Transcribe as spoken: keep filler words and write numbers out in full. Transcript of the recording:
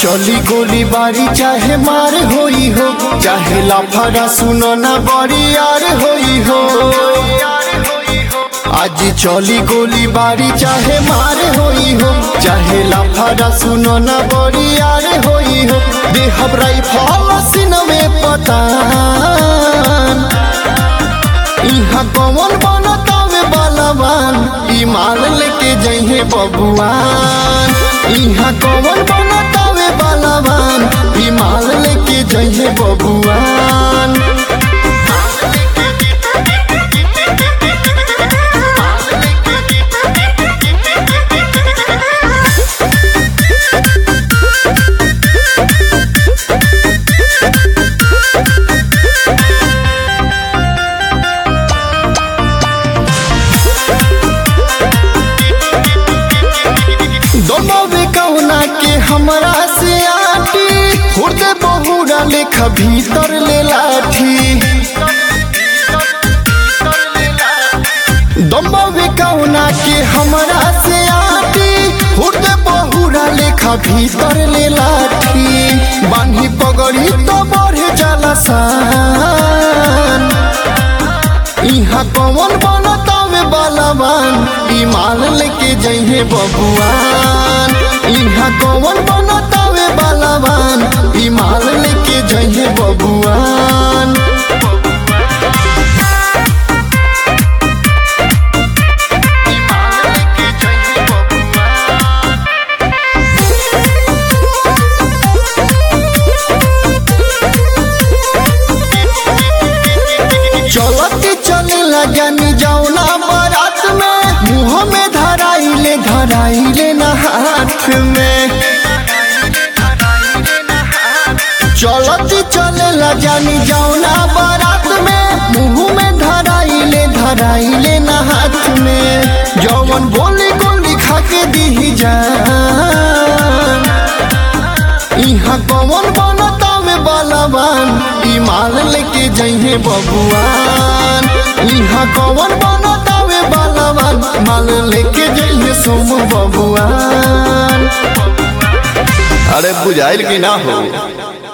चली गोली बारी चाहे मार होई हो, चाहे लाफारा सुनो ना बड़ी यार होई हो। आज चली गोली बारी चाहे मार होई हो, चाहे लाफारा सुनो ना बड़ी यार होई हो। देहब राइफल सीनमे पतान, इहाँ कौन बनतावे बलवान, ई माल लेके जइहे बबुआन। इहाँ कौन बनतावे बलवान, ई माल लेके जइहे बबुआन। दोनों कौना के हमरा से आटी, हुर्दे बहुरा लेखा भीतर ले लाठी। दोनों कौना के हमरा से आटी, हुर्दे बहुरा लेखा भीतर ले लाठी। बांधी पगड़ी तो बढ़े जाला सान, इहाँ कौन बनतावे बलवान, ई माल लेके जइहे बबुआन। इहाँ कौन बनतावे बलवान, ई माल लेके जइहे बबुआन। चलती चलेला जानी जौना बारात में, मुँह में धराइले धराइले न हाथ में। चलती चलेला जानी जौना बारात में, मुँह में धराइले धराइले न हाथ में। जौवन बोली गोली खाके दी जान, इहाँ कौन बनतावे बलवान, ई माल लेके जइहे बबुआन। इहाँ कौन बनतावे बलवान, माल लेके जइहे सोम बबुआन। अरे बुझाइल की ना हो।